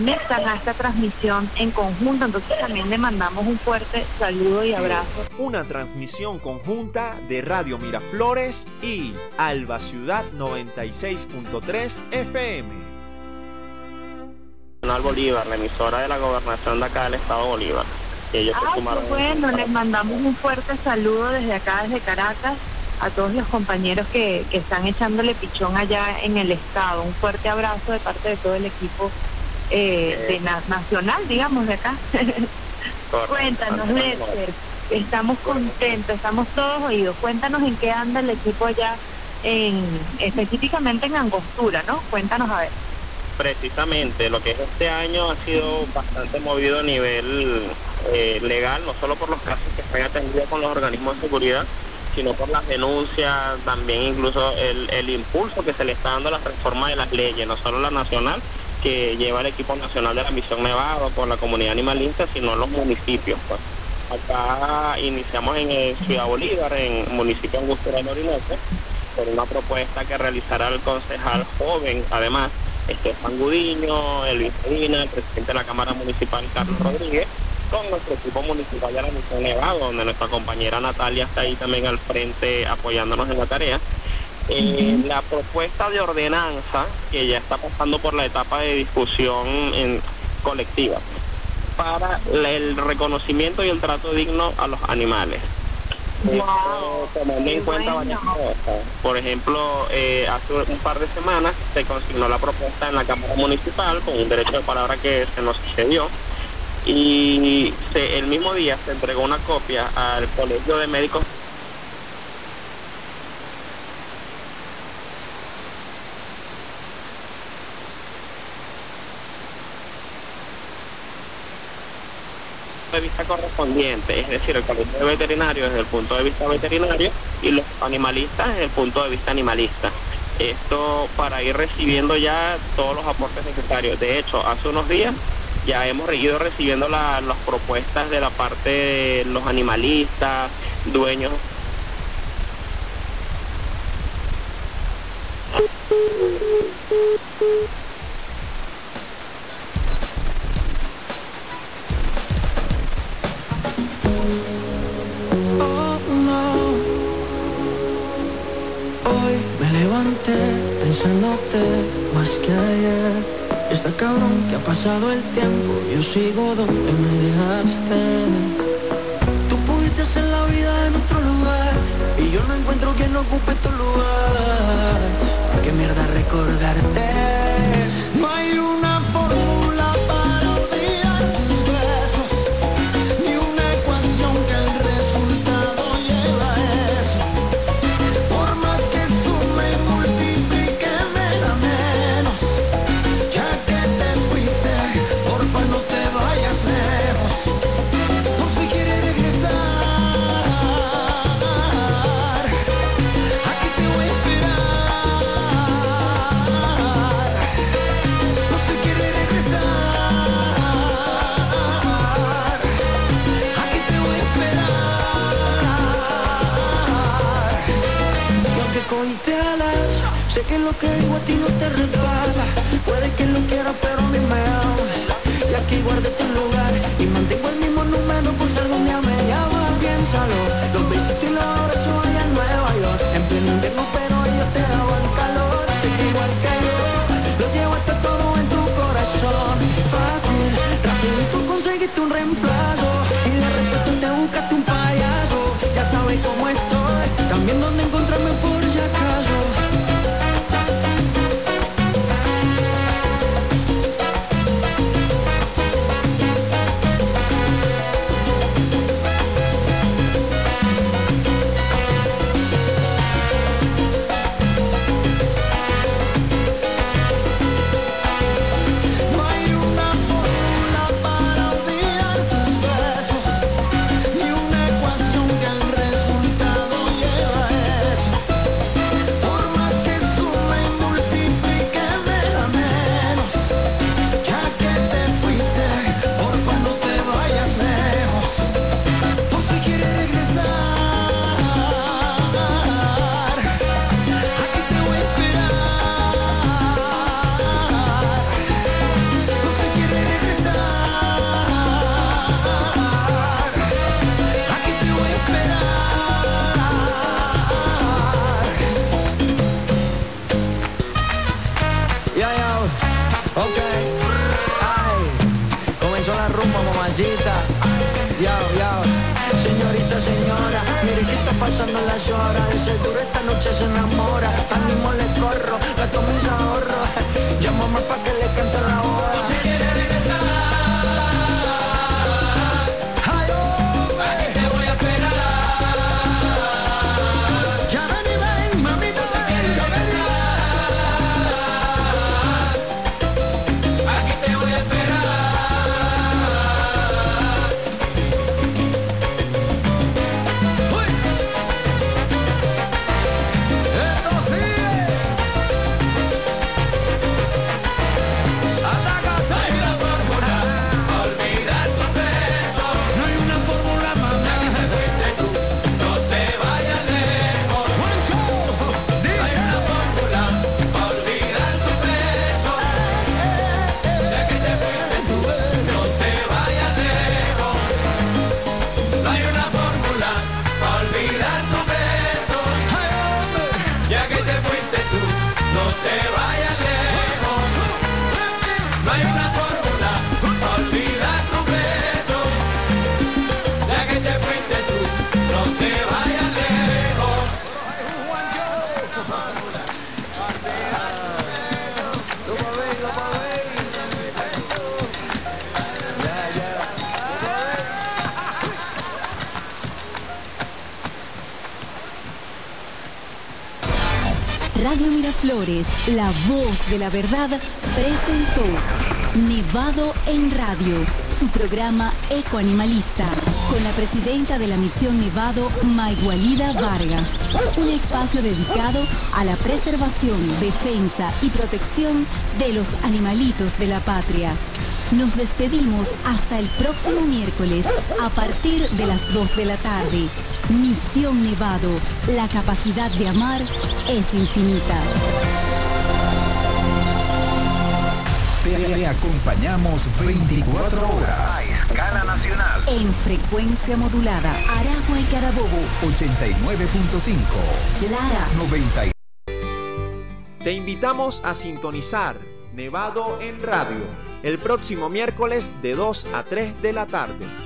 conectan a esta transmisión en conjunto, entonces también le mandamos un fuerte saludo y abrazo. Una transmisión conjunta de Radio Miraflores y Alba Ciudad 96.3 FM. Nacional Bolívar, la emisora de la gobernación de acá del estado Bolívar. Ellos bueno, les mandamos un fuerte saludo desde acá, desde Caracas, a todos los compañeros que están echándole pichón allá en el estado. Un fuerte abrazo de parte de todo el equipo nacional, digamos, de acá. Cuéntanos, Lester, estamos contentos, estamos todos oídos. Cuéntanos en qué anda el equipo allá, específicamente en Angostura, ¿no? Cuéntanos a ver. Precisamente, lo que es este año ha sido bastante movido a nivel legal, no solo por los casos que están atendidos con los organismos de seguridad, sino por las denuncias, también incluso el impulso que se le está dando a la reforma de las leyes, no solo la nacional, que lleva el equipo nacional de la Misión Nevado por la comunidad animalista, sino los municipios. Pues. Acá iniciamos en Ciudad Bolívar, en el municipio de Angostura Norte, por una propuesta que realizará el concejal joven, además, Estefan Gudiño, Elvis Medina, el presidente de la Cámara Municipal, Carlos Rodríguez, con nuestro equipo municipal de la Misión Nevado, donde nuestra compañera Natalia está ahí también al frente apoyándonos en la tarea. La propuesta de ordenanza que ya está pasando por la etapa de discusión colectiva para el reconocimiento y el trato digno a los animales. Wow, tomando en cuenta varias cosas. Por ejemplo, hace un par de semanas se consignó la propuesta en la Cámara Municipal con un derecho de palabra que se nos cedió y el mismo día se entregó una copia al Colegio de Médicos de vista correspondiente, es decir, el colegio de veterinario desde el punto de vista veterinario y los animalistas desde el punto de vista animalista. Esto para ir recibiendo ya todos los aportes necesarios. De hecho, hace unos días ya hemos ido recibiendo las propuestas de la parte de los animalistas, dueños. Pensándote más que ayer. Está cabrón que ha pasado el tiempo, yo sigo donde me dejaste. Tú pudiste hacer la vida en otro lugar y yo no encuentro quien ocupe tu lugar. Qué mierda recordarte. No hay una fórmula para olvidar tus besos, ni una ecuación que el resultado lleva a eso. Por más que sume y multiplique me da menos. Ya que te fuiste, porfa no te vayas lejos. No se quiere regresar. Aquí te voy a esperar. No se quiere regresar. Aquí te voy a esperar. Y aunque cogiste alas, sé que lo que digo a ti no te resbala. Puede que lo quieras, pero a mí me amas. Y aquí guardé tu lugar y mantengo el mismo número por si algún día me llamas. Piénsalo, los besitos y los abrazos allá en Nueva York. En pleno invierno, pero ellos te daban calor. Sé que igual que yo, lo llevaste todo en tu corazón. Fácil, rapidito conseguiste un reemplazo y de repente te buscaste un payaso. Ya sabes cómo estoy, también dónde encontrarme por si acaso. No hay una fórmula para olvidar tus besos. comenzó la rumba, mamacita. Yao. Señorita, señora, mire que está pasando las horas. De seguro esta noche se enamora. Al mismo le corro, gasto mis ahorros. Llámame pa' que le cante la hora. No se quiere regresar. Ay, oh, aquí te voy a esperar. Ya ven y ven, mamita, se quiere regresar. Aquí te voy a esperar. Radio Miraflores, la voz de la verdad, presentó Nevado en Radio, su programa ecoanimalista, con la presidenta de la Misión Nevado, Maygualida Vargas. Un espacio dedicado a la preservación, defensa y protección de los animalitos de la patria. Nos despedimos hasta el próximo miércoles a partir de las 2 de la tarde. Misión Nevado, la capacidad de amar es infinita. Te acompañamos 24 horas a escala nacional. En frecuencia modulada, Aragua y Carabobo 89.5, Lara 90. Te invitamos a sintonizar Nevado en Radio el próximo miércoles de 2 a 3 de la tarde.